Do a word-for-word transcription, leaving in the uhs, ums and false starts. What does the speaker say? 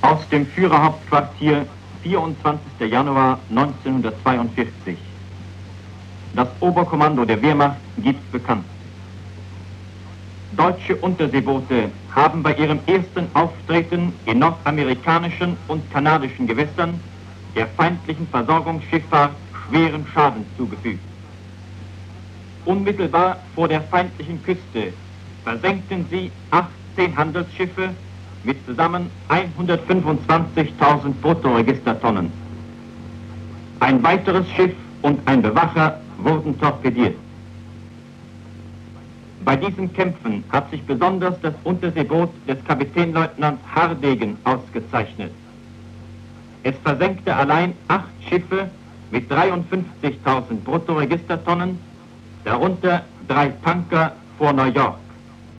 Aus dem Führerhauptquartier, vierundzwanzigster Januar neunzehnhundertzweiundvierzig. Das Oberkommando der Wehrmacht gibt bekannt. Deutsche Unterseeboote haben bei ihrem ersten Auftreten in nordamerikanischen und kanadischen Gewässern der feindlichen Versorgungsschifffahrt schweren Schaden zugefügt. Unmittelbar vor der feindlichen Küste versenkten sie achtzehn Handelsschiffe mit zusammen hundertfünfundzwanzigtausend Bruttoregistertonnen. Ein weiteres Schiff und ein Bewacher wurden torpediert. Bei diesen Kämpfen hat sich besonders das Unterseeboot des Kapitänleutnant Hardegen ausgezeichnet. Es versenkte allein acht Schiffe mit dreiundfünfzigtausend Bruttoregistertonnen, darunter drei Tanker vor New York.